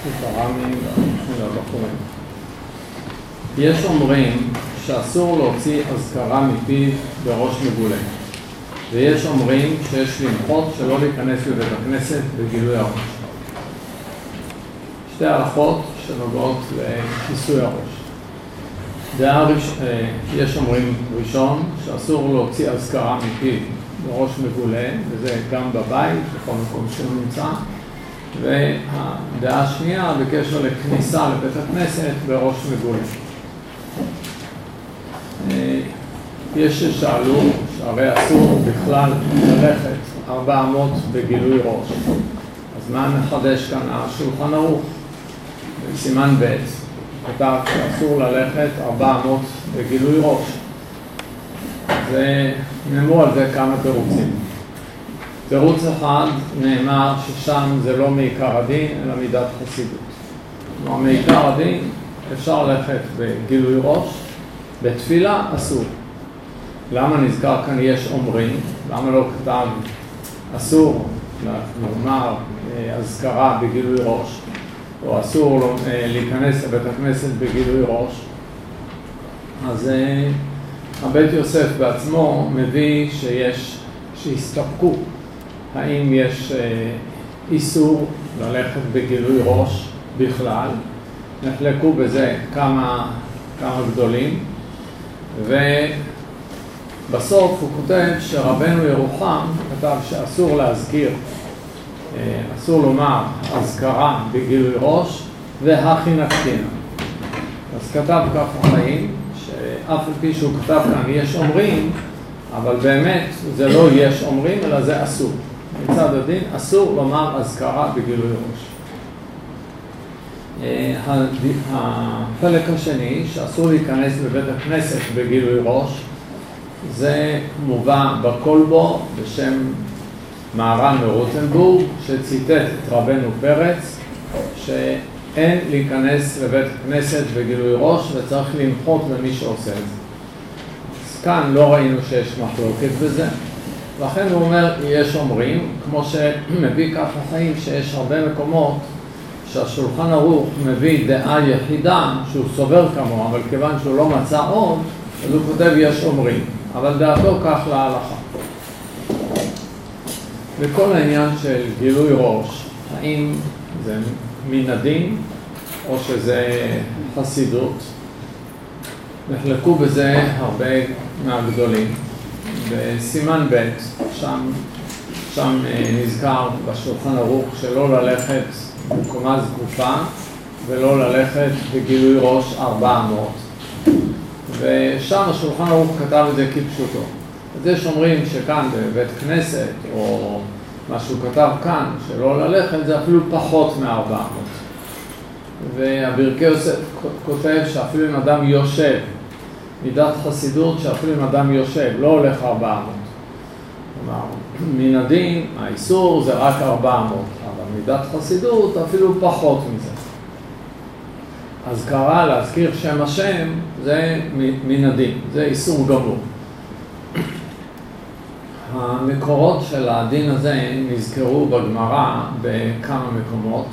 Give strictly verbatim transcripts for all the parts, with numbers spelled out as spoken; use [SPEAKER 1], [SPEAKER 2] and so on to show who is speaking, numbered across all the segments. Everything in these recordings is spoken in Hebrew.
[SPEAKER 1] הר"מים והבחורים. יש אומרים שאסור להוציא אזכרה מפיו בראש מגולה, ויש אומרים שיש למחות שלא להיכנס לבית הכנסת בגילוי הראש. שתי הלכות שנוגעות לכיסוי הראש. דעה ראש... יש אומרים ראשון שאסור להוציא אזכרה מפיו בראש מגולה, וזה גם בבית, בכל מקום שהוא נמצא. והדעה השנייה בקשר לכניסה לבית הכנסת בראש מגולה. יש ששאלו שהרי אסור בכלל ללכת ארבע אמות בגילוי ראש. אז מה מחדש כאן השולחן ערוך? בסימן ב' כתב שאסור ללכת ארבע אמות בגילוי ראש. ונאמרו על זה כמה תירוצים. תירוץ אחד נאמר ששם זה לא מעיקר הדין אלא מידת חסידות. כלומר, מעיקר הדין אפשר ללכת בגילוי ראש, בתפילה אסור. למה נזכר כאן יש אומרים? למה לא כתב אסור לומר אזכרה בגילוי ראש, או אסור להיכנס לבית הכנסת בגילוי ראש? אז הבית יוסף בעצמו מביא שיש, שהסתפקו האם יש איסור ללכת בגילוי ראש בכלל. נחלקו בזה כמה, כמה גדולים, ובסוף הוא כותב שרבנו ירוחם כתב שאסור להזכיר, אסור לומר אזכרה בגילוי ראש והכי נקטינה. אז כתב כך החיים, שאף על פי שהוא כתב כאן יש אומרים, אבל באמת זה לא יש אומרים אלא זה אסור. מצד הדין אסור לומר אזכרה בגילוי ראש. החלק השני שאסור להיכנס לבית הכנסת בגילוי ראש, זה מובא בכל בו בשם מהר"ן מרוטנבורג, שציטט את רבנו פרץ שאין להיכנס לבית הכנסת בגילוי ראש וצריך למחות למי שעושה את זה. אז כאן לא ראינו שיש מחלוקת בזה, לכן הוא אומר יש אומרים, כמו שמביא כך החיים שיש הרבה מקומות שהשולחן ערוך מביא דעה יחידה שהוא סובר כמוה, אבל כיוון שהוא לא מצא עוד, אז הוא כותב יש אומרים, אבל דעתו כך להלכה. וכל העניין של גילוי ראש, האם זה מן הדין או שזה חסידות, נחלקו בזה הרבה מהגדולים. בסימן ב' שם, שם נזכר בשולחן ערוך שלא ללכת בקומה זקופה ולא ללכת בגילוי ראש ארבע אמות, ושם השולחן ערוך כתב את זה כפשוטו. אז יש אומרים שכאן בבית כנסת או מה שהוא כתב כאן שלא ללכת זה אפילו פחות מארבע אמות, והברכי יוסף כותב שאפילו אם אדם יושב, מידת חסידות שאפילו אם אדם יושב לא הולך ארבע אמות. כלומר, מן הדין, האיסור זה רק ארבע אמות, אבל מידת חסידות אפילו פחות מזה. אז קרא להזכיר שם השם, זה מן הדין, זה איסור גמור. המקורות של הדין הזה נזכרו בגמרא בכמה מקומות,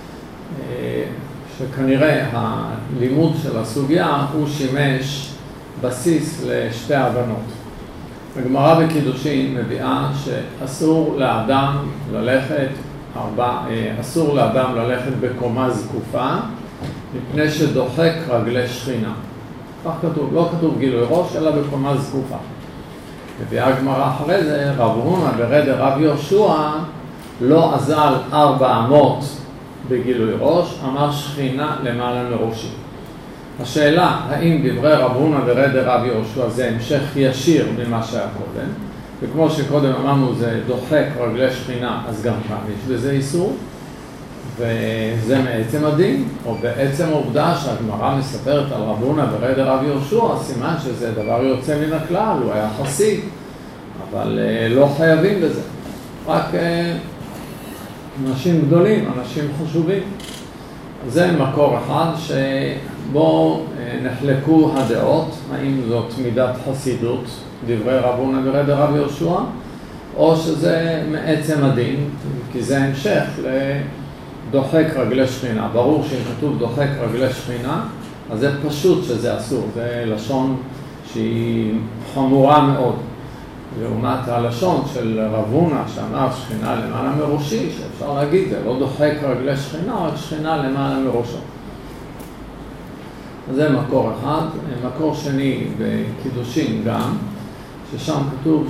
[SPEAKER 1] שכנראה הלימוד של הסוגיה הוא שימש בסיס לשתי הבנות. הגמרא בקידושין מביאה שאסור לאדם ללכת ארבע, אסור לאדם ללכת בקומה זקופה מפני שדוחק רגלי שכינה. כך כתוב, לא כתוב גילוי ראש אלא בקומה זקופה. מביאה הגמרא אחרי זה, רב הונא ברד רב יהושע לא אזל ארבע אמות בגילוי ראש, אמר שכינה למעלה מראשי. השאלה, האם דברי רב הונא ברד רב יהושע זה המשך ישיר ממה שהיה קודם, וכמו שקודם אמרנו זה דוחק רגלי שכינה, אז גם כאן יש לזה איסור, וזה מעצם הדין, או בעצם העובדה שהגמרא מספרת על רב הונא ברד רב יהושע, סימן שזה דבר יוצא מן הכלל, הוא היה חסיד, אבל לא חייבים בזה, רק אנשים גדולים, אנשים חשובים. זה מקור אחד שבו נחלקו הדעות, האם זאת מידת חסידות, דברי רב הונא ברד רב יהושע, או שזה מעצם הדין, כי זה המשך דוחק רגלי שכינה. ברור שאם כתוב דוחק רגלי שכינה, אז זה פשוט שזה אסור. זה לשון שהיא חמורה מאוד. לעומת הלשון של רב הונא שאמר שכינה למעלה מראשי, שאפשר להגיד, זה לא דוחק רגלי שכינה, רק שכינה למעלה מראשו. אז זה מקור אחד. מקור שני בקידושין גם, ששם כתוב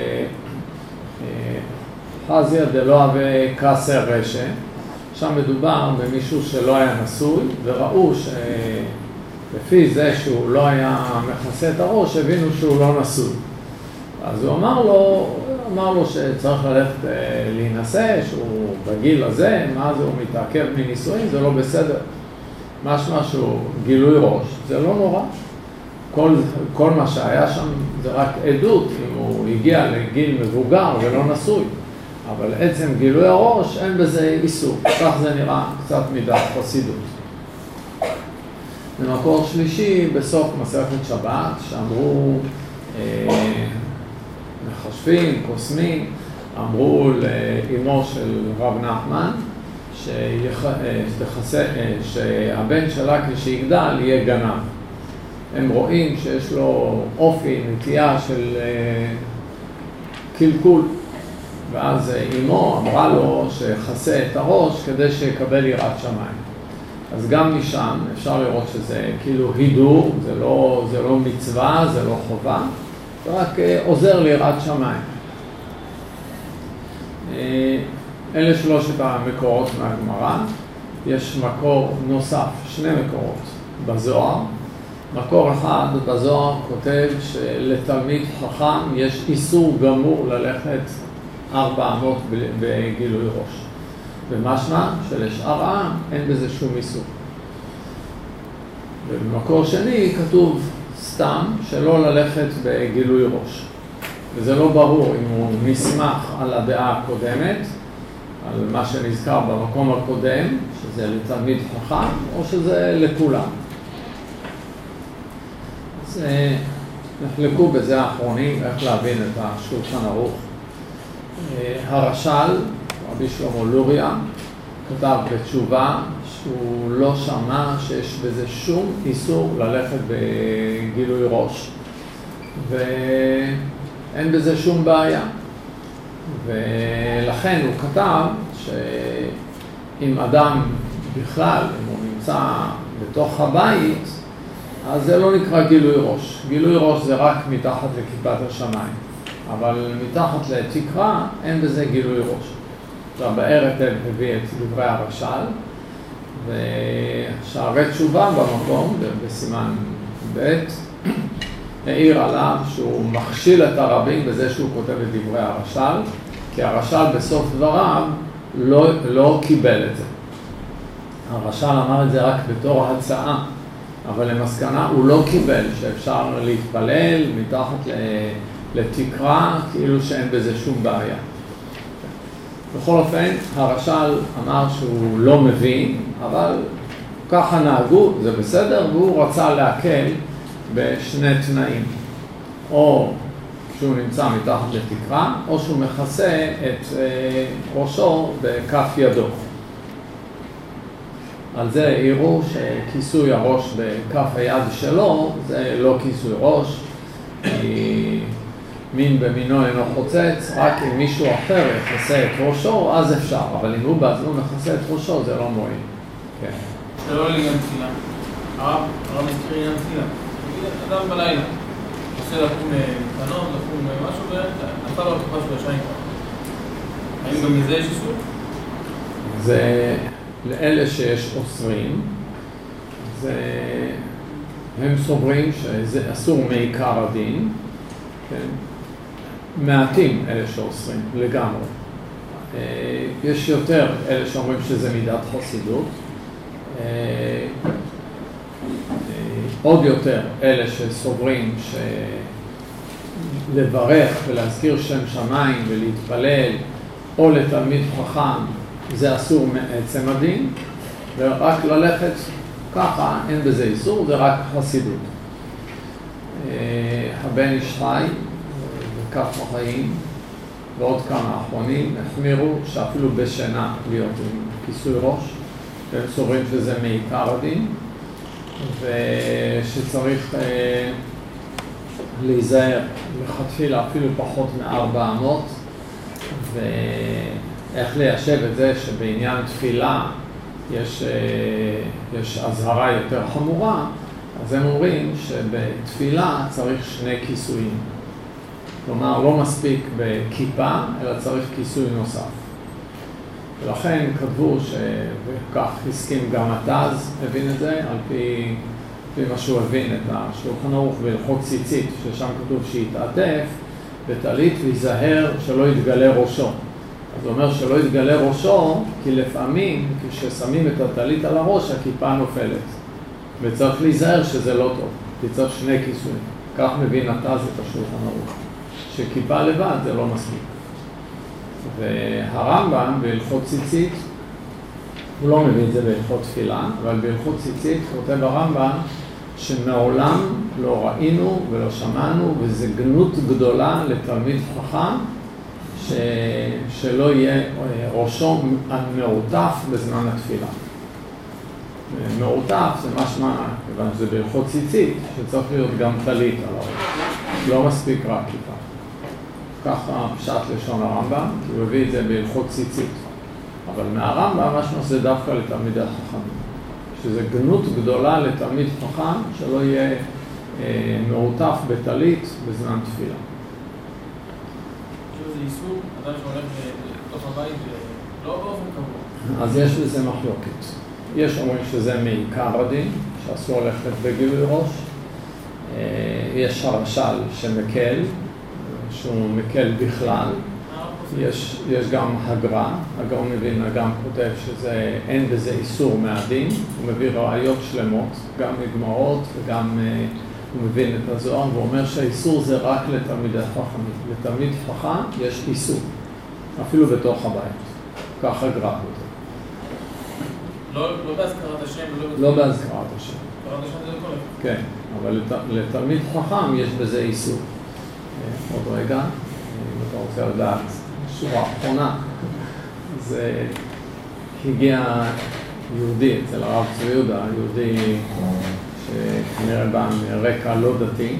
[SPEAKER 1] שחזיה דלא הווה כסר רשע, שם מדובר במישהו שלא היה נשוי, וראו שלפי זה שהוא לא היה מכסה את הראש, הבינו שהוא לא נשוי. אז הוא אמר לו, אמר לו שצריך ללכת להינשא, שהוא בגיל הזה, מה זה הוא מתעכב מנישואין, זה לא בסדר. משמע שהוא גילוי ראש, זה לא נורא. כל, כל מה שהיה שם זה רק עדות, אם הוא הגיע לגיל מבוגר ולא נשוי. אבל עצם גילוי הראש, אין בזה איסור. כך זה נראה קצת מידת חסידות. במקור שלישי, בסוף מסכת שבת, שאמרו אה, מחשבים, קוסמים, אמרו לאמו של רב נחמן, שיח, שתחסה, שהבן שלה כשיגדל יהיה גנב. הם רואים שיש לו אופי, נטייה של קלקול. ואז אמו אמרה לו שחסה את הראש כדי שיקבל יראת שמיים. אז גם משם אפשר לראות שזה כאילו הידור, זה לא, זה לא מצווה, זה לא חובה, זה רק עוזר ליראת שמיים. אלה שלושת המקורות מהגמרא. יש מקור נוסף, שני מקורות בזוהר. מקור אחד בזוהר כותב שלתלמיד חכם יש איסור גמור ללכת ארבע אמות בגילוי ראש. ומשמע שלשאר העם אין בזה שום איסור. ובמקור שני כתוב סתם שלא ללכת בגילוי ראש. וזה לא ברור אם הוא נסמך על הדעה הקודמת, על מה שנזכר במקום הקודם, שזה לתלמיד חכם, או שזה לכולם. אז נחלקו בזה האחרונים, איך להבין את השולחן ערוך. הרש"ל, רבי שלמה לוריה, כתב בתשובה שהוא לא שמע שיש בזה שום איסור ללכת בגילוי ראש. ואין בזה שום בעיה. ולכן הוא כתב שאם אדם בכלל, אם הוא נמצא בתוך הבית, אז זה לא נקרא גילוי ראש. גילוי ראש זה רק מתחת לכיפת השמיים. אבל מתחת לתקרה אין בזה גילוי ראש. עכשיו בערב הביא את דברי הרש"ל, ושערי תשובה במקום, בסימן ב', העיר עליו שהוא מכשיל את הרבים בזה שהוא כותב את דברי הרש"ל, כי הרש"ל בסוף דבריו לא, לא קיבל את זה. הרש"ל אמר את זה רק בתור הצעה, אבל למסקנה הוא לא קיבל שאפשר להתפלל מתחת לתקרה, כאילו שאין בזה שום בעיה. בכל אופן, הרש"ל אמר שהוא לא מבין, אבל ככה נהגו, זה בסדר, והוא רצה להקל בשני תנאים. או שהוא נמצא מתחת לתקרה, או שהוא מכסה את ראשו בכף ידו. על זה העירו שכיסוי הראש בכף היד שלו, זה לא כיסוי ראש, כי מין במינו אינו חוצץ, רק אם מישהו אחר יכסה את ראשו, אז אפשר, אבל אם הוא בעצמו מכסה את ראשו, זה לא מועיל. כן.
[SPEAKER 2] זה לא לעניין תפילה. הרב, הרב מזכיר עניין תפילה. אדם בלילה, עושה לקום קטנות, לקום משהו, ונפל לו התקופה של השעיים. האם גם מזה יש איסור?
[SPEAKER 1] זה לאלה שיש אוסרים, זה, הם סוברים שזה אסור מעיקר הדין, כן? מעטים אלה שאוסרים לגמרי. יש יותר אלה שאומרים שזה מידת חסידות, עוד יותר אלה שסוברים שלברך ולהזכיר שם שמיים ולהתפלל או לתלמיד חכם זה אסור מעצם הדין, ורק ללכת ככה אין בזה איסור, זה רק חסידות. הבן איש חי וכף החיים ועוד כמה אחרונים החמירו שאפילו בשינה להיות עם כיסוי ראש, והם סוברים שזה מעיקר הדין, ושצריך אה, להיזהר לכתחילה אפילו פחות מארבע אמות, ואיך ליישב את זה שבעניין תפילה יש, אה, יש הזהרה יותר חמורה, אז הם אומרים שבתפילה צריך שני כיסויים. כלומר, לא מספיק בכיפה, אלא צריך כיסוי נוסף. ולכן כתבו, וכך הסכים גם התז, הבין את זה, על פי, פי מה שהוא הבין את השולחן ערוך בהלכות ציצית, ששם כתוב שיתעטף, בטלית ויזהר שלא יתגלה ראשו. אז הוא אומר שלא יתגלה ראשו, כי לפעמים כששמים את הטלית על הראש, הכיפה נופלת. וצריך להיזהר שזה לא טוב, כי צריך שני כיסויים. כך מבין התז את השולחן ערוך. שכיפה לבד זה לא מספיק. והרמב"ם בהלכות ציצית, הוא לא מביא את זה בהלכות תפילה, אבל בהלכות ציצית כותב הרמב"ם שמעולם לא ראינו ולא שמענו, וזה גנות גדולה לתלמיד חכם, ש... שלא יהיה ראשו מעוטף בזמן התפילה. מעוטף זה משמע, כיוון שזה בהלכות ציצית, שצריך להיות גם טלית על הראש. לא מספיק רק כיפה. ככה פשט לשון הרמב"ם, כי הוא הביא את זה בהלכות ציצית. אבל מהרמב"ם משמע זה דווקא לתלמידי החכמים. שזה גנות גדולה לתלמיד חכם, שלא יהיה אה, מעוטף בטלית בזמן תפילה.
[SPEAKER 2] זה איסור, אדם שהולך לתוך הבית לא באופן קבוע.
[SPEAKER 1] אז יש לזה מחלוקת. יש אומרים שזה מעיקר הדין, שאסור ללכת בגילוי ראש. יש הרש"ל שמקל, שהוא מקל בכלל. יש, יש גם הגר"א, הגאון מווילנה גם כותב שזה, אין בזה איסור מהדין. הוא מביא ראיות שלמות, גם מגמרות וגם הוא מבין את הזוהר, והוא אומר שהאיסור זה רק לתלמידי חכמים. לתלמיד חכם יש איסור, אפילו בתוך הבית. ככה הגר"א כותב.
[SPEAKER 2] לא, לא בהזכרת השם ולא...
[SPEAKER 1] לא בהזכרת השם.
[SPEAKER 2] בהזכרת השם זה לכל.
[SPEAKER 1] כן, אבל לת, לתלמיד חכם יש בזה איסור. עוד רגע, אם אתה רוצה לדעת, שורה אחרונה, זה הגיע יהודי אצל הרב צבי יהודה, יהודי שכנראה בא מרקע לא דתי,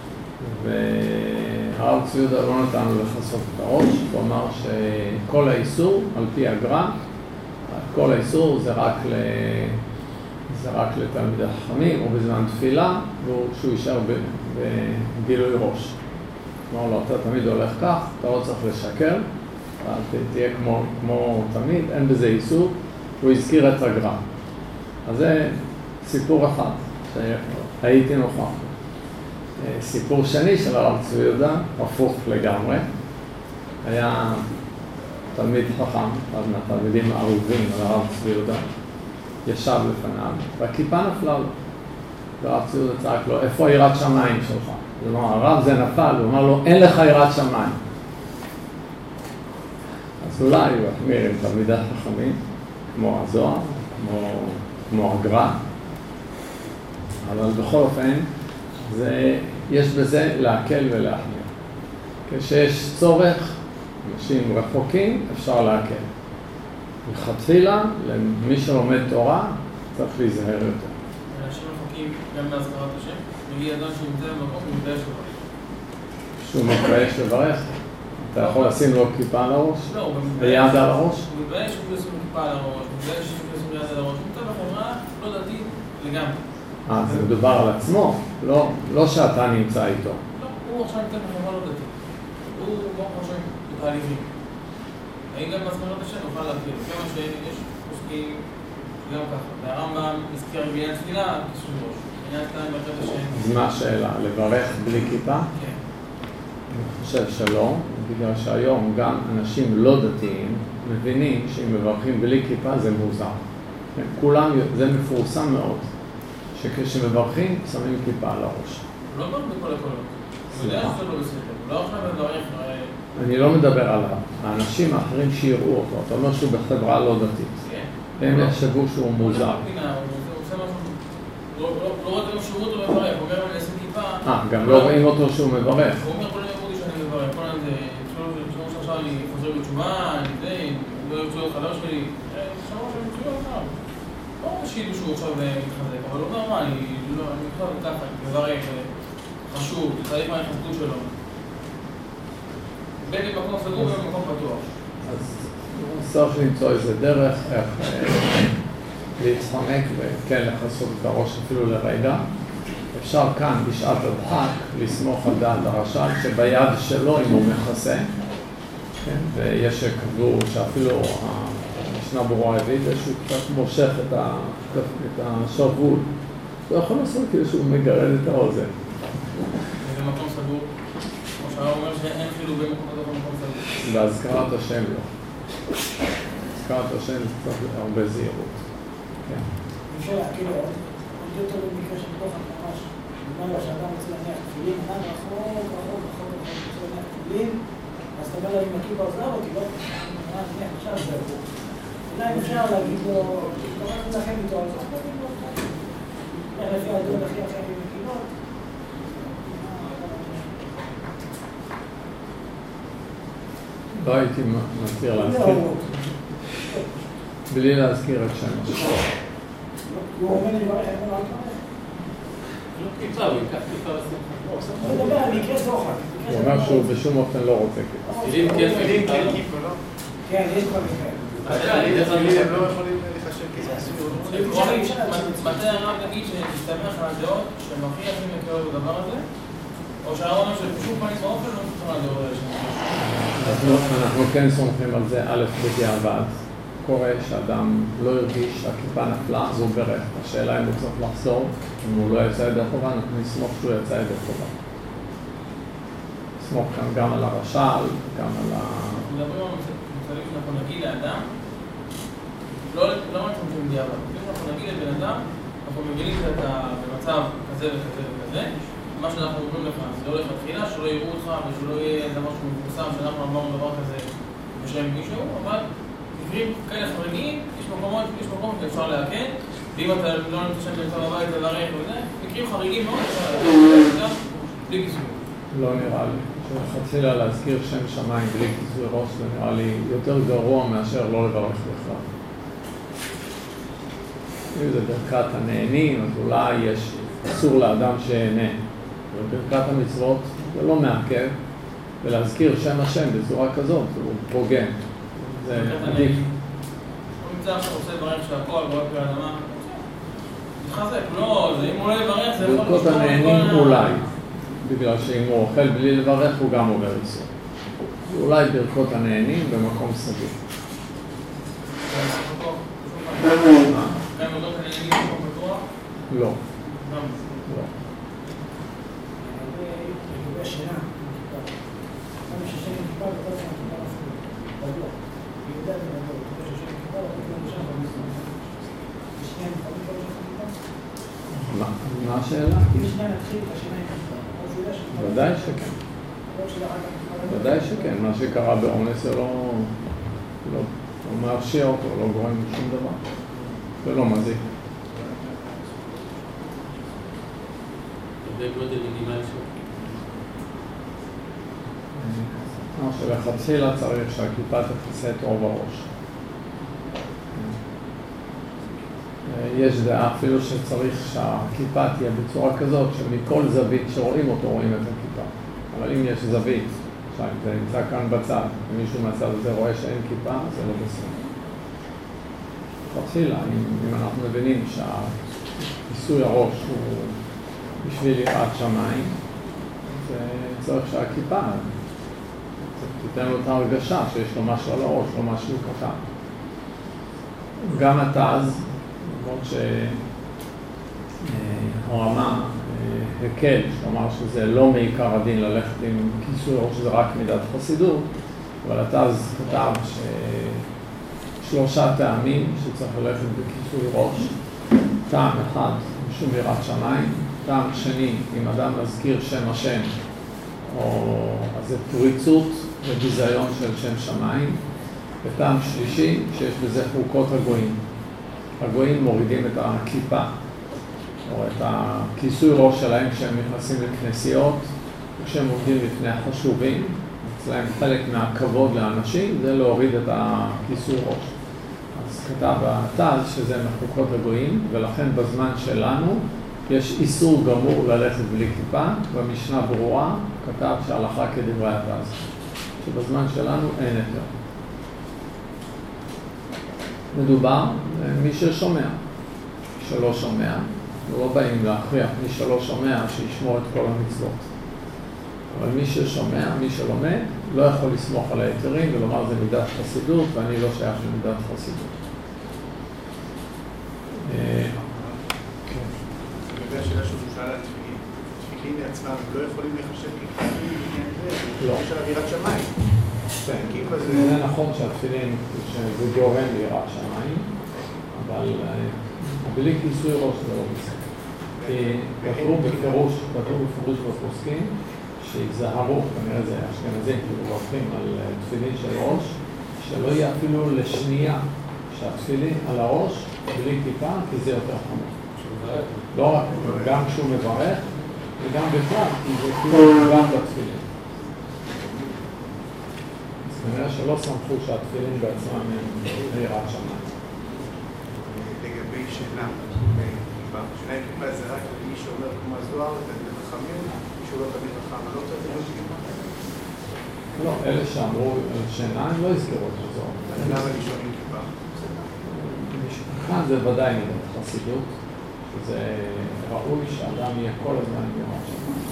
[SPEAKER 1] והרב צבי יהודה לא נתן לו לחשוף את הראש, הוא אמר שכל האיסור, על פי הגר"א, כל האיסור זה רק, ל... זה רק לתלמידי החכמים, או בזמן תפילה, שהוא יישאר בגילוי ראש. כלומר, לא, אתה תמיד הולך כך, אתה לא צריך לשקר, אתה תהיה כמו, כמו תמיד, אין בזה איסור, הוא הזכיר את הגר"א. אז זה סיפור אחד שהייתי נוכח. סיפור שני של הרב צבי יהודה, הפוך לגמרי, היה תלמיד חכם, אחד מהתלמידים האהובים על הרב צבי יהודה, ישב לפניו, והכיפה נפלה לו. והרב צבי יהודה צעק לו, איפה יראת שמיים שלך? זאת אומרת, הרב זה נפל, הוא אמר לו, אין לך יראת שמיים. אז אולי הוא החמיר עם תלמידי חכמים, כמו הזוהר, כמו, כמו הגר"א, אבל בכל אופן, זה, יש בזה להקל ולהחמיר. כשיש צורך, אנשים רחוקים, אפשר להקל. לכתחילה, למי שלומד תורה, צריך להיזהר יותר.
[SPEAKER 2] אנשים רחוקים גם בהזכרת השם? מגיע אדם שנמצא במקום ומתבייש לברך.
[SPEAKER 1] שהוא מתבייש לברך? אתה יכול לשים לו כיפה על הראש?
[SPEAKER 2] לא, הוא
[SPEAKER 1] מתבייש. ויד על הראש?
[SPEAKER 2] הוא מתבייש שהוא ישים כיפה על הראש, הוא מתבייש שהוא ישים יד על הראש. הוא נמצא בחברה לא דתית לגמרי.
[SPEAKER 1] אה, זה מדובר על עצמו, לא, לא שאתה נמצא איתו.
[SPEAKER 2] לא, הוא עכשיו נמצא בחברה לא דתית. הוא לא חושב בתהליכים. האם גם בהזכרת השם נוכל להכיר? כמה שיש פוסקים גם ככה. והרמב"ם הזכיר בעניין תפילה, כיסוי ראש. בעניין תפילה בהזכרת השם.
[SPEAKER 1] אז מה השאלה? לברך בלי כיפה?
[SPEAKER 2] כן.
[SPEAKER 1] אני חושב שלא, בגלל שהיום גם אנשים לא דתיים מבינים שאם מברכים בלי כיפה זה מוזר. כולם, זה מפורסם מאוד, שכשמברכים שמים כיפה על הראש.
[SPEAKER 2] הוא לא אומר בכל הקולות. הוא יודע שזה לא בסדר. הוא לא עכשיו מברך.
[SPEAKER 1] אני לא מדבר עליו. האנשים האחרים שיראו אותו. אתה אומר שהוא בחברה לא דתית.
[SPEAKER 2] כן.
[SPEAKER 1] הם יחשבו שהוא מוזר.
[SPEAKER 2] הוא עושה משהו. לא רק גם שירות הוא מברך. הוא אומר, אני אעשה כיפה.
[SPEAKER 1] אה, גם לא רואים אותו שהוא מברך.
[SPEAKER 2] הוא אומר, כל ימודי שאני מברך. כל יום זה, שלוש שעכשיו אני חוזר בתשובה, אני זה, הוא לא יוצא חבר שלי. אפילו אמר, לא שידעו שהוא עכשיו מתחזק, אבל הוא אומר מה, אני מתחזק ככה, אני מברך, חשוב, צריך מה ההתחזקות שלו. בין במקום סגור ובמקום פתוח.
[SPEAKER 1] אז צריך למצוא איזה דרך איך להתחמק וכן לחסות את הראש אפילו לרגע. אפשר כאן בשעת הדחק לסמוך על דעת הרש"ל שביד שלו אם הוא מכסה, כן? ויש שכתבו שאפילו המשנה ברורה הביאה שהוא קצת מושך את, ה... את השרוול, הוא יכול לעשות כאילו שהוא מגרד את האוזן.
[SPEAKER 2] זה מקום סגור? כמו שהרב אומר שאין חילוק בין מקום סגור ומקום סגור.
[SPEAKER 1] בהזכרת השם לא. הזכרת השם זה קצת הרבה זהירות. כן.
[SPEAKER 3] אפשר להכיר עוד יותר במקרה של תוך ממש, בגלל שאדם רוצה להניח תפילין, אדם רחוק, רחוק, רחוק, רוצה להניח תפילין, אז אתה אומר לה, אם הכיפה עוזר אותי, לא, אני אניח עכשיו זהו. אולי אפשר להגיד לו, אתה אומר לכם איתו על זה, תגיד לו, איך לפי הדון הכי הכי הכי מקינות.
[SPEAKER 1] לא הייתי מזכיר להזכיר, בלי להזכיר את שם השם.
[SPEAKER 3] הוא אומר לי, ברך, אני אומר, אל תמרך.
[SPEAKER 2] לא קיפה, הוא ייקח קיפה בסמכה.
[SPEAKER 3] הוא מדבר על מקרה זוכר.
[SPEAKER 1] הוא אומר שהוא בשום אופן לא רוצה קיפה.
[SPEAKER 2] תפילין כן וקיפה, לא?
[SPEAKER 3] כן, יש כבר מקרה.
[SPEAKER 2] הם לא יכולים לחשב קיפה. מתי הרב נגיד שתסתמך על הדעות שמכריח אם יקרה בדבר הזה? או שהרב אומר שבשום פנים באופן לא תסתמך על הדעות האלה?
[SPEAKER 1] אנחנו כן סומכים על זה, א' בדיעבד. קורה שאדם לא הרגיש שהכיפה נפלה, אז הוא ברך. השאלה אם הוא צריך לחזור, אם הוא לא יצא ידי חובה, אנחנו נשמוך שהוא יצא ידי חובה. נשמוך כאן גם על הרש"ל, גם על ה...
[SPEAKER 2] אנחנו מדברים על מצבים שאנחנו נגיד לאדם, לא מצבים דיעבד, אנחנו נגיד לבן אדם, אנחנו מבינים שאתה במצב כזה וכזה וכזה, מה שאנחנו אומרים לך, זה לא הולך לתחילה, שלא יראו אותך ושלא יהיה איזה משהו מפורסם שאנחנו אמרנו דבר כזה בשם מישהו, אבל מקרים כאלה חריגים, יש מקומות, יש מקומות שאפשר להקן, ואם אתה לא נתשם למצוא בבית לברך וזה, מקרים חריגים מאוד אפשר להקן, בלי כיסוי.
[SPEAKER 1] לא נראה לי. שחצילה להזכיר שם שמיים בלי כיסוי ראש, זה נראה לי יותר גרוע מאשר לא לברך בכלל. אם זה ברכת הנהנים, אז אולי יש אסור לאדם שיהנה. וברכת המצוות זה לא מעכב, ולהזכיר שם השם בצורה כזאת, הוא פוגם. זה עדיף.
[SPEAKER 2] הוא נמצא עכשיו עושה לברך שהכל, בורק באדמה. מתחזק, לא, אם הוא לא יברך זה יכול...
[SPEAKER 1] ברכות הנהנים אולי, בגלל שאם הוא אוכל בלי לברך הוא גם עובר איסור. אולי ברכות הנהנים במקום סביר.
[SPEAKER 2] גם ברכות הנהנים במקום פתוח?
[SPEAKER 1] לא.
[SPEAKER 2] גם.
[SPEAKER 1] לא.
[SPEAKER 3] לגבי השינה, כמה ששם כיפה וכל שם כיפה אפילו, בדוח. ביהודה זה בדוח, כמה ששם כיפה וכיפה לשם במסלול. בשנייה נתחיל כל שם כיפה?
[SPEAKER 1] מה השאלה?
[SPEAKER 3] בשנייה נתחיל את השינה עם כיפה.
[SPEAKER 1] ודאי שכן. ודאי שכן. מה שקרה באונס זה לא מאפשר אותו, לא גורם שום דבר. זה לא מזיק.
[SPEAKER 2] זה גודל מינימלי שלו.
[SPEAKER 1] שלכתחילה צריך שהכיפה תכסה את רוב הראש. יש דעה אפילו שצריך שהכיפה תהיה בצורה כזאת שמכל זווית שרואים אותו רואים את הכיפה. אבל אם יש זווית, עכשיו זה נמצא כאן בצד, ומישהו מהצד הזה רואה שאין כיפה, זה לא בסדר. לכתחילה, אם, אם אנחנו מבינים שהכיסוי הראש הוא בשביל יראת שמיים, זה צריך שהכיפה תיתן לו את ההרגשה שיש לו משהו על הראש, לא משהו קטן. גם התז, למרות שהרמה הקל, שאומר שזה לא מעיקר הדין ללכת עם כיסוי ראש, זה רק מידת חסידות, אבל התז כתב ששלושה טעמים שצריך ללכת בכיסוי ראש. טעם אחד, משום יראת שמיים, טעם שני, אם אדם מזכיר שם השם, או אז זה פריצות וביזיון של שם שמיים, וטעם שלישי, שיש בזה חוקות הגויים. הגויים מורידים את הכיפה, או את הכיסוי ראש שלהם כשהם נכנסים לכנסיות, כשהם עומדים לפני החשובים, אצלהם חלק מהכבוד לאנשים, זה להוריד את הכיסוי ראש. אז אז כתב התז שזה מחוקות לגויים, ולכן בזמן שלנו יש איסור גמור ללכת בלי כיפה, במשנה ברורה כתב שההלכה כדברי התז, שבזמן שלנו אין יותר. מדובר מי ששומע, שלא שומע, לא באים להכריח מי שלא שומע שישמור את כל המצוות. אבל מי ששומע, מי שלומד, לא יכול לסמוך על היתרים ולומר זה מידת חסידות ואני לא שייך למידת חסידות.
[SPEAKER 4] בגלל שאלה שהוא שאל על תפילין, תפילין לעצמם לא יכולים לחשב כתפילין בעניין זה,
[SPEAKER 1] לא.
[SPEAKER 4] יש על אווירת שמיים.
[SPEAKER 1] זה נכון שהתפילין זה גורם ליראת שמיים, אבל בלי כיסוי ראש זה לא בסדר. כי כתבו בפירוש, כתבו בפירוש בפוסקים, שיזהרו, כנראה זה אשכנזים, כאילו הולכים על תפילין של ראש, שלא יהיה אפילו לשנייה שהתפילין על הראש בלי כיפה, כי זה יותר חמור. לא רק, גם כשהוא מברך, וגם בכלל, כי זה כאילו גם בתפילין. אז כנראה שלא סמכו שהתפילין בעצמם הם ליראת שמיים.
[SPEAKER 4] לגבי שינה, שינה עם כיפה זה רק למי שאומר כמו הזוהר, תלמיד חכמים, מי שהוא לא תלמיד חכם, לא צריך להיות כיפה?
[SPEAKER 1] לא, אלה שאמרו על שינה הם לא הזכירו את הזוהר.
[SPEAKER 4] למה לישון עם כיפה?
[SPEAKER 1] כאן זה ודאי מידת חסידות, שזה ראוי שאדם יהיה כל הזמן עם יראת שמיים.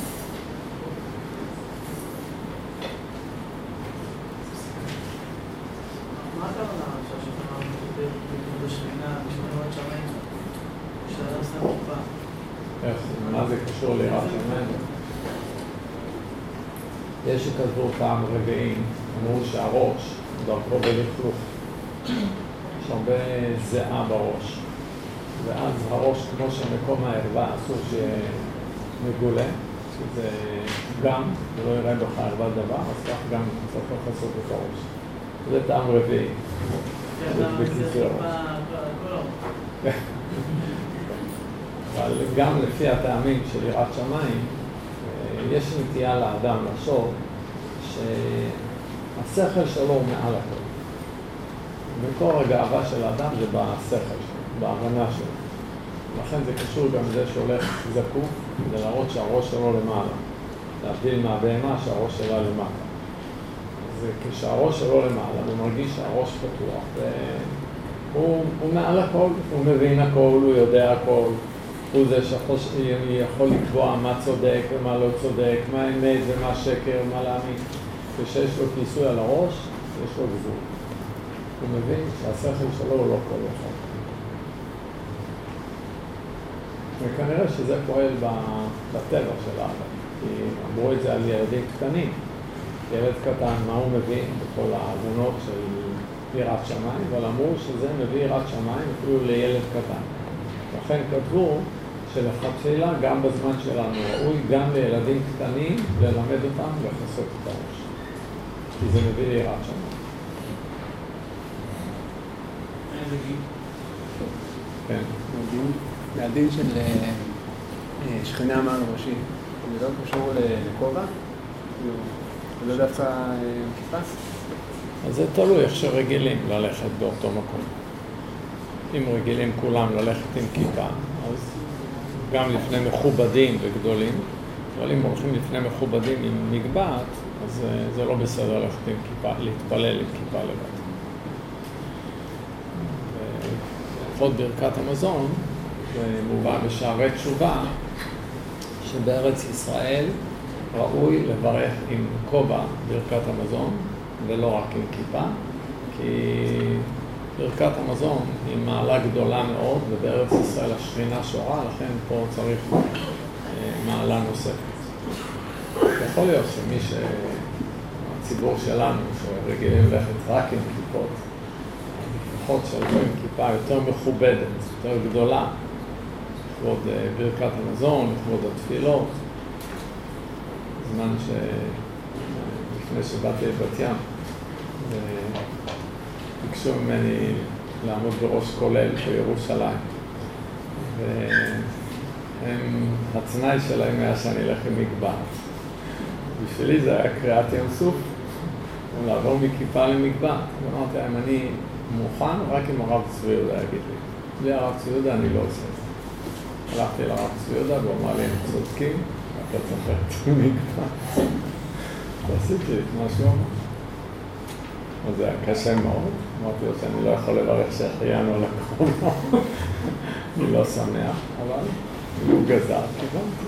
[SPEAKER 3] מה הכוונה עכשיו שאתה מדבר בשכינה, בשכינות שמיים, שאדם שם כיפה?
[SPEAKER 1] איך, מה זה קשור ליראת שמיים? יש שכתבו פעם רביעים, אמרו שהראש דרכו בלכלוך. יש הרבה זיעה בראש. ואז הראש, כמו שמקום הערווה, אסור שיהיה מגולה, שזה גם, ולא יראה בך ערווה דבר, אז כך גם צריך לחסות את הראש. זה טעם רביעי. אבל גם לפי הטעמים של יראת שמיים, יש נטייה לאדם לחשוב שהשכל שלו הוא מעל הכל. מקור הגאווה של האדם זה בשכל שלו, בהבנה שלו. לכן זה קשור גם לזה שהולך זקוף, כדי להראות שהראש שלו למעלה. להבדיל מהבהמה שהראש שלה למטה. אז כשהראש שלו למעלה, הוא מרגיש שהראש פתוח, והוא הוא מעל הכל, הוא מבין הכל, הוא יודע הכל. הוא זה שיכול לקבוע מה צודק ומה לא צודק, מה אמת ומה שקר, מה להאמין. כשיש לו כיסוי על הראש, יש לו גבול. הוא מבין שהשכל שלו הוא לא כל אחד. וכנראה שזה פועל בטבע של האדם. כי אמרו את זה על ילדים קטנים. ילד קטן, מה הוא מבין בכל העוונות של יראת שמיים, אבל אמרו שזה מביא יראת שמיים אפילו לילד קטן. לכן כתבו שלכתחילה גם בזמן שלנו ראוי גם לילדים קטנים ללמד אותם ולחסות את הראש. כי זה מביא ליראת שמיים.
[SPEAKER 2] איזה גיל?
[SPEAKER 1] כן.
[SPEAKER 5] מהדין של שכינה מעל ראשי, זה לא קשור לכובע? זה לא דווקא כיפה?
[SPEAKER 1] אז זה תלוי איך שרגילים ללכת באותו מקום. אם רגילים כולם ללכת עם כיפה, אז גם לפני מכובדים וגדולים, אבל אם הולכים לפני מכובדים עם מגבעת, אז זה לא בסדר ללכת עם כיפה, להתפלל עם כיפה לבד. לפחות ברכת המזון, זה מובא בשערי תשובה, שבארץ ישראל ראוי לברך עם כובע ברכת המזון, ולא רק עם כיפה, כי ברכת המזון היא מעלה גדולה מאוד, ובארץ ישראל השכינה שורה, לכן פה צריך אה, מעלה נוספת. יכול להיות שמי שהציבור שלנו, שרגילים ללכת רק עם כיפות, לפחות שלו עם כיפה יותר מכובדת, יותר גדולה, לכבוד אה, ברכת המזון, לכבוד התפילות, זמן שלפני שבאתי לבת ים, ביקשו ממני לעמוד בראש כולל בירושלים. והצנאי שלהם היה שאני אלך עם מגבעת. בשבילי זה היה קריאת ים סוף, לעבור מכיפה למגבעת. ואמרתי להם, אני מוכן רק אם הרב צבי יהודה יגיד לי. בלי הרב צבי יהודה אני לא עושה את זה. הלכתי לרב צבי יהודה והוא אמר לי, הם צודקים, אתה צריך את מקווה. ועשיתי את מה שהוא אמר. אז זה היה קשה מאוד. אמרתי לו שאני לא יכול לברך שהחיינו על הקורונה. אני לא שמח, אבל הוא גזר, כיוונתי.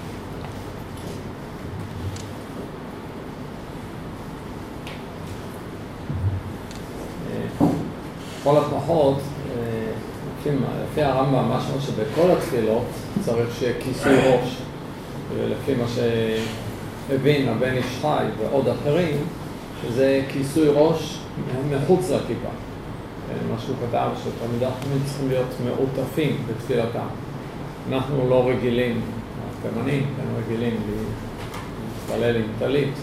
[SPEAKER 1] כל הפחות, לפי הרמב"ם, משהו שבכל התפילות צריך שיהיה כיסוי ראש. ולפי מה שהבין הבן איש חי ועוד אחרים, שזה כיסוי ראש מחוץ לכיפה. מה שהוא כתב שתמיד אנחנו צריכים להיות מעוטפים בתפילתם. אנחנו לא רגילים, התימנים, אנחנו רגילים להתפלל עם טלית.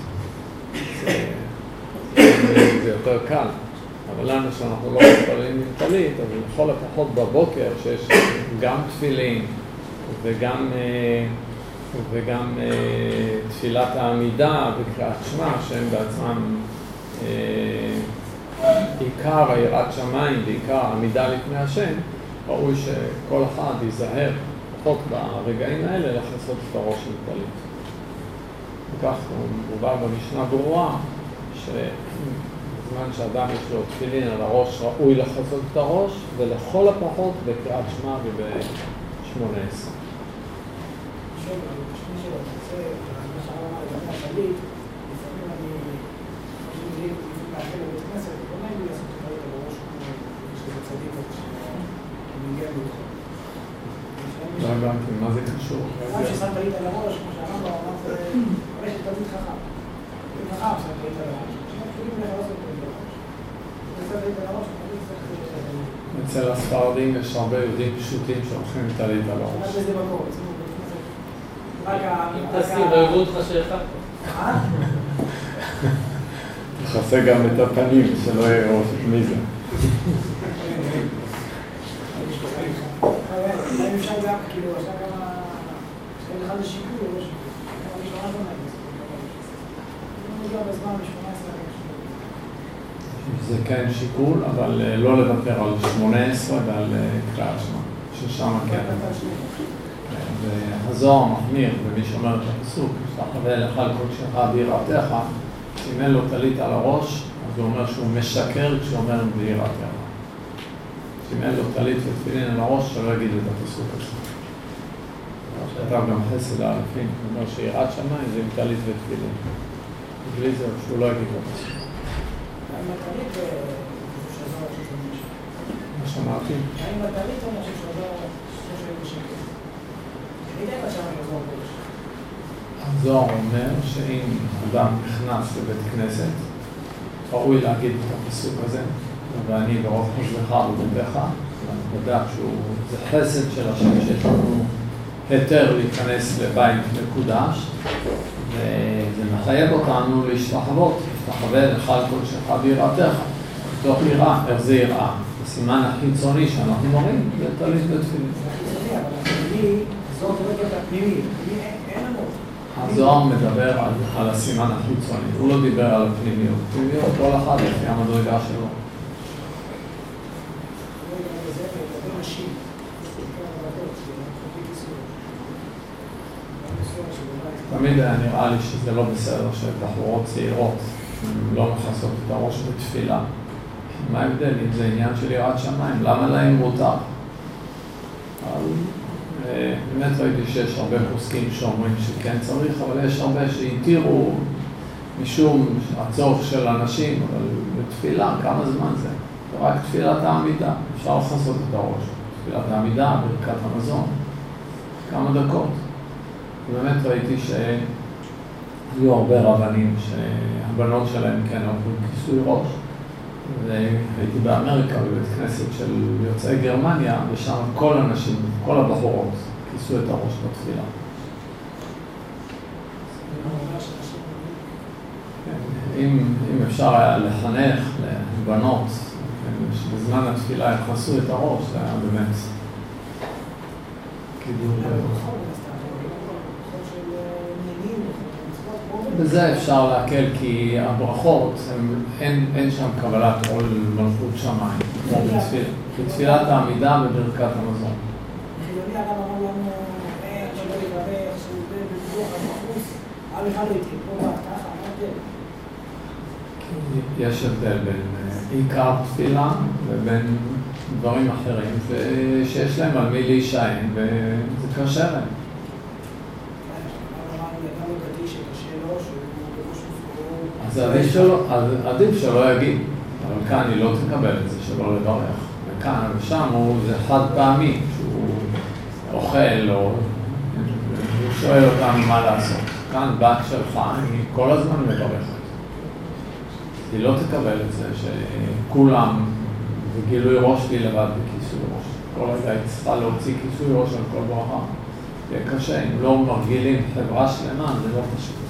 [SPEAKER 1] זה יותר קל. אבל לנו שאנחנו לא מתפללים עם טלית, אבל לכל הפחות בבוקר שיש גם תפילין וגם, וגם תפילת העמידה וקריאת שמע, שהם בעצמם עיקר היראת שמיים ועיקר העמידה לפני השם, ראוי שכל אחד ייזהר, לפחות ברגעים האלה, לחסות את הראש עם טלית. וכך מובא במשנה ברורה, ש... בזמן שאדם יש לו תפילין על הראש, ראוי לחזות את הראש, ולכל הפחות בקריאת שמע וב-שמונה עשרה.
[SPEAKER 3] שוב, שני שאלות, זה מה שהרב אמר לגבי הטלית, לפעמים אני חושב לי להגיע לבית כנסת, לא נעים לי לעשות את הטלית על הראש, שזה צדיק או שאני מגיע בלכו.
[SPEAKER 1] לא הבנתי, מה זה קשור?
[SPEAKER 3] גם ששם טלית על הראש, כמו שהרמב"ם אמר, זה הרי שתלמיד חכם. תלמיד חכם שם טלית על הראש.
[SPEAKER 1] אצל הספרדים יש הרבה יהודים פשוטים שהולכים עם טלית על הראש.
[SPEAKER 2] אם תסיר, ויראו אותך שאחד.
[SPEAKER 1] תכסה גם את הפנים, שלא יהיה ראש מי זה.
[SPEAKER 3] אם אפשר גם, כאילו, עכשיו גם שאין לך זה שיקול, או לא שיקול. אני שמעת מה אני אני מגיע בזמן ב-שמונה עשרה.
[SPEAKER 1] זה כן שיקול, אבל לא לוותר על שמונה עשרה ועל קריאת שמע, ששם כן. והזוהר מחמיר, ומי שאומר את הפסוק, שתחווה לך על קודשך ביראתך, אם אין לו טלית על הראש, אז הוא אומר שהוא משקר כשהוא אומר ביראתך. אם אין לו טלית ותפילין על הראש, שלא יגיד את הפסוק הזה. כתב גם חסד האלפים, הוא אומר שיראת שמיים זה עם טלית ותפילין. בגלל זה שהוא לא יגיד את הפסוק.
[SPEAKER 3] האם הטלית זה שזור על שזור משהו?
[SPEAKER 1] מה שמעתי?
[SPEAKER 3] האם הטלית זה משהו שזור על שזור משהו? אני יודע מה שם שזור בראש.
[SPEAKER 1] הזוהר אומר שאם אדם נכנס לבית כנסת, ראוי להגיד את הפסוק הזה, ואני ברוך חסדך ובביתך, ואני יודע שזה חסד של השם שיש לנו היתר להיכנס לבית מקודש, וזה מחייב אותנו להשתחוות, להשתחווה לך על קודשך ביראתך, בתוך יראה, איך זה יראה? הסימן החיצוני שאנחנו מראים, זה טלית ותפילין.
[SPEAKER 3] זה אבל הפנימי, זאת אומרת את הפנימי, אין לנו.
[SPEAKER 1] הזוהר מדבר על, על הסימן החיצוני, הוא לא דיבר על הפנימיות. פנימיות, כל אחד לפי המדרגה שלו. תמיד היה נראה לי שזה לא בסדר שבחורות צעירות לא מכסות את הראש בתפילה. מה ההבדל? אם זה עניין של יראת שמיים, למה להם מותר? אבל באמת ראיתי שיש הרבה פוסקים שאומרים שכן צריך, אבל יש הרבה שהתירו משום הצורך של אנשים, אבל בתפילה, כמה זמן זה? רק תפילת העמידה, אפשר לכסות את הראש. תפילת העמידה, ברכת המזון, כמה דקות. באמת ראיתי שהיו הרבה רבנים שהבנות שלהם כן עברו כיסוי ראש, והייתי באמריקה בבית כנסת של יוצאי גרמניה, ושם כל הנשים, כל הבחורות, כיסו את הראש בתפילה. אם, אם אפשר היה לחנך לבנות, שבזמן התפילה יחסו את הראש, זה היה באמת קידום. בזה אפשר להקל, כי הברכות, הם, אין, אין שם קבלת עול מלכות שמיים, כמו בתפיל, בתפילת העמידה בברכת המזון.
[SPEAKER 3] חילוני הרב אמר לנו, אין, שלא יברך, שהוא בבדוח המחוץ, אף אחד לא יתחיל פה, ככה, מה זה?
[SPEAKER 1] יש הבדל בין עיקר תפילה ובין דברים אחרים, שיש להם על מי להישען, וזה קשה להם. אז עדיף שלא, עדיף שלא יגיד, אבל כאן היא לא תקבל את זה, שלא לברך. וכאן ושם הוא, זה חד פעמי, שהוא אוכל או הוא שואל אותנו מה לעשות. כאן בת שלך, היא כל הזמן מברכת. היא לא תקבל את זה שכולם, וגילוי ראש לי לבד בכיסוי ראש. כל רגע היא צריכה להוציא כיסוי ראש על כל ברכה. זה קשה, אם לא מרגילים חברה שלמה, זה לא פשוט.